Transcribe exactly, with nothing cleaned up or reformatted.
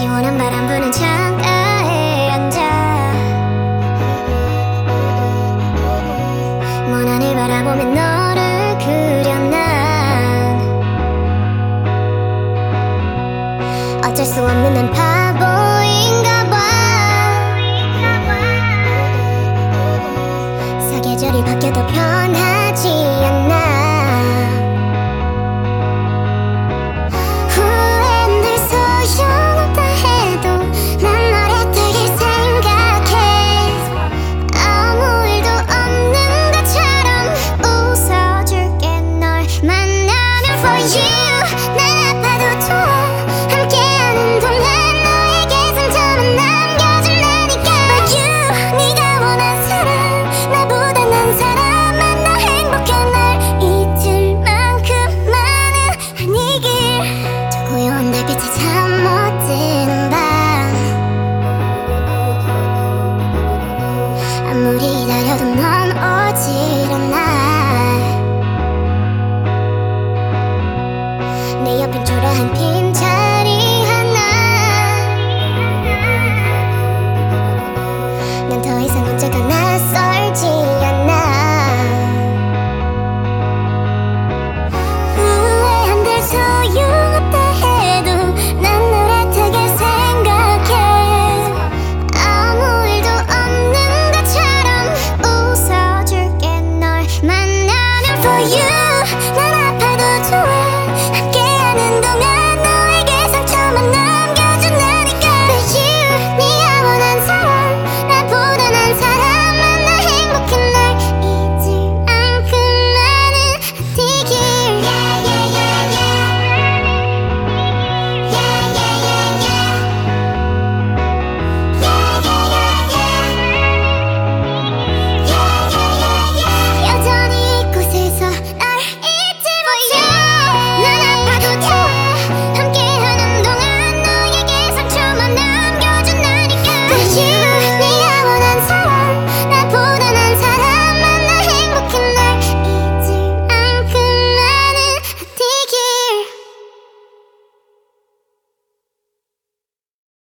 시원한 바람 부는 창가에 앉아 먼 하늘 바라보며 너를 그려 난 어쩔 수 없는 난 바보인가 봐. 사계절이 바뀌어도 변하지 않아. 아무리 기다려도 넌 오질 않아. 내 옆엔 초라한 빈